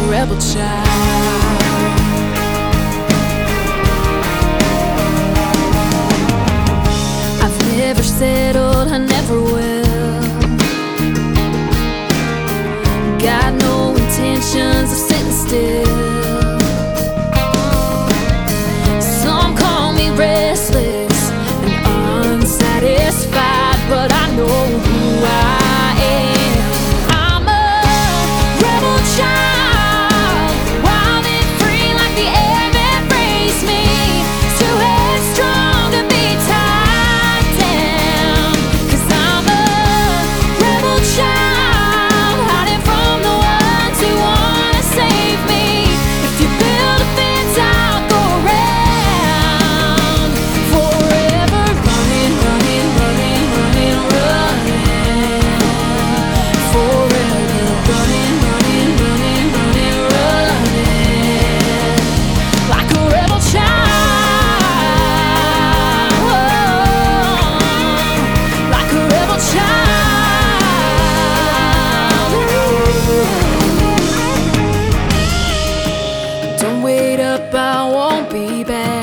rebel child. I've never settled, I never will. Got no intentions of sitting still. Some call me restless and unsatisfied, but I know who I am. I'm a rebel child, wild and free like the air that raised me. Too headstrong to be tied down, 'cause I'm a rebel child, hiding from the ones who wanna save me. If you build a fence, I'll go around, forever running, running, running, running, running. Forever running, running, running, running, running. Like a rebel child, like a rebel child. Don't wait up, I won't be back.